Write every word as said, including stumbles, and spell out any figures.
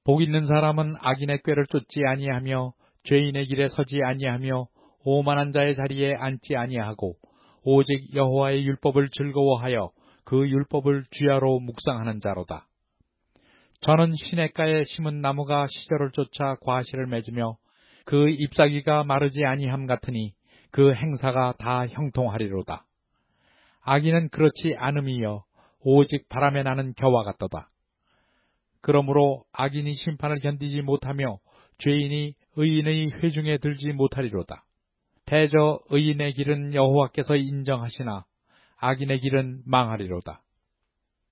복 있는 사람은 악인의 꾀를 쫓지 아니하며 죄인의 길에 서지 아니하며 오만한 자의 자리에 앉지 아니하고 오직 여호와의 율법을 즐거워하여 그 율법을 주야로 묵상하는 자로다. 저는 시냇가에 심은 나무가 시절을 쫓아 과실을 맺으며 그 잎사귀가 마르지 아니함 같으니 그 행사가 다 형통하리로다. 악인은 그렇지 않음이여 오직 바람에 나는 겨와 같도다. 그러므로 악인이 심판을 견디지 못하며 죄인이 의인의 회중에 들지 못하리로다. 대저 의인의 길은 여호와께서 인정하시나 악인의 길은 망하리로다.